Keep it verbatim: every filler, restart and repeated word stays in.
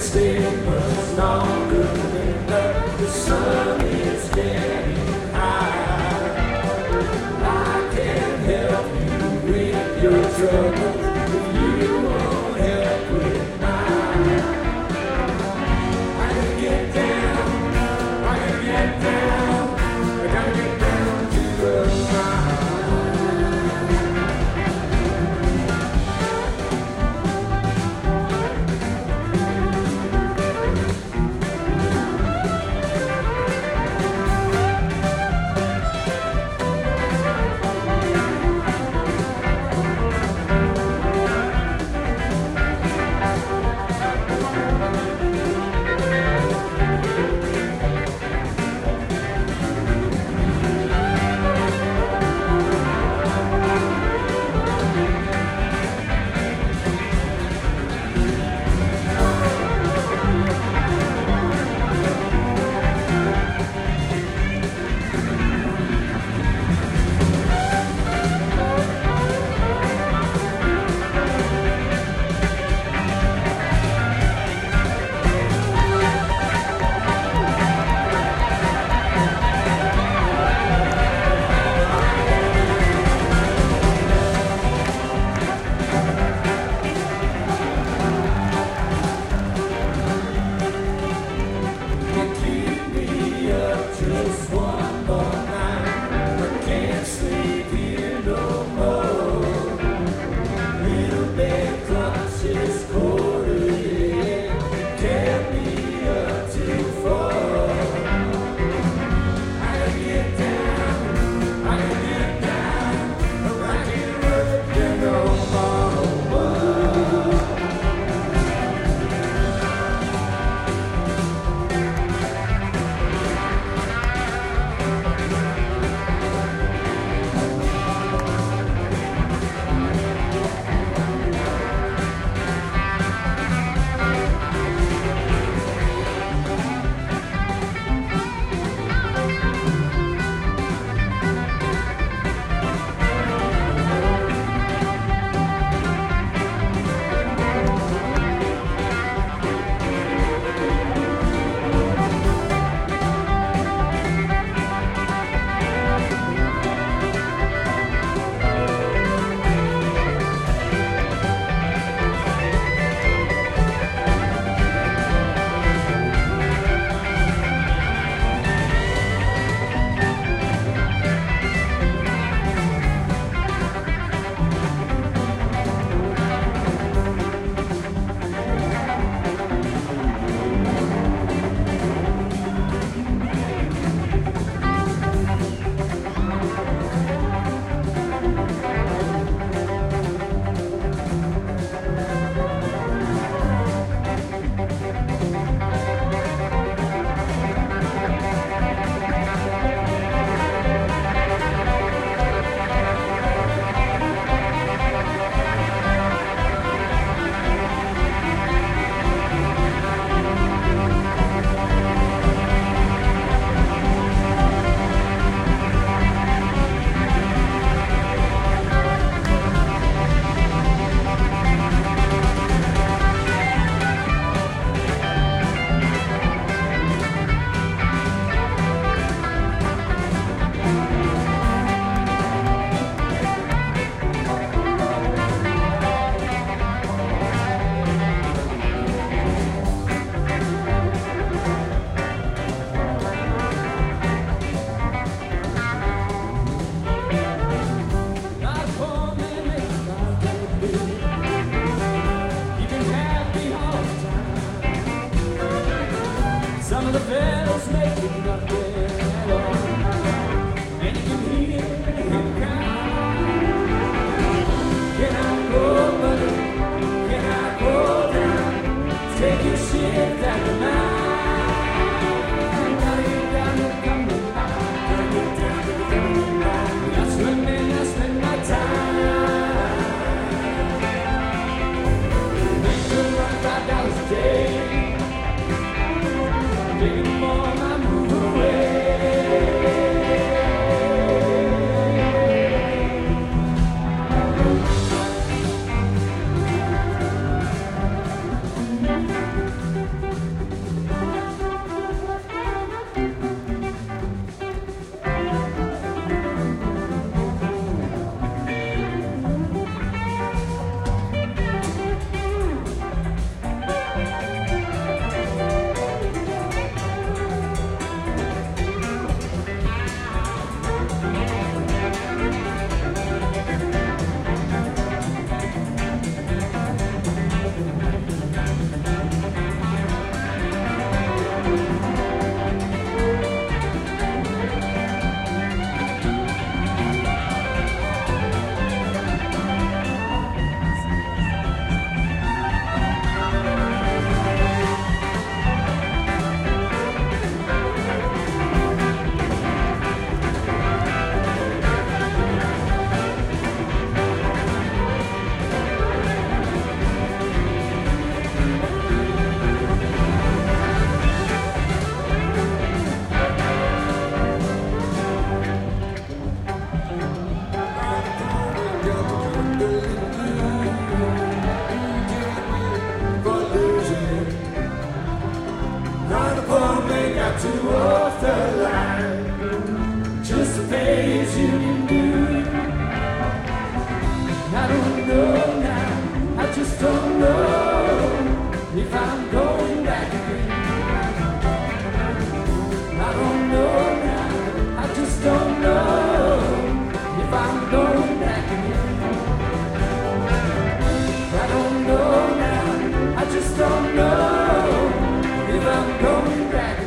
stay much longer than the, the sun is getting high. I can help you with your troubles if you won't help with mine. I can get down, I can get down, I gotta get down to the ground. Some of the bells making nothing at all, and you can hear him cry. Can I go, buddy? Can I go down? Take your shift at the night. Gotta get down to the coming line. Gotta get down to the coming line. That's when me, I spend my time. Make good run five dollars a day. Taking more, I move away. towards the line, just to pay as you do. I don't know now, I just don't know if I'm going back again. I don't know now, I just don't know if I'm going back again. I don't know now, I just don't know if I'm going back.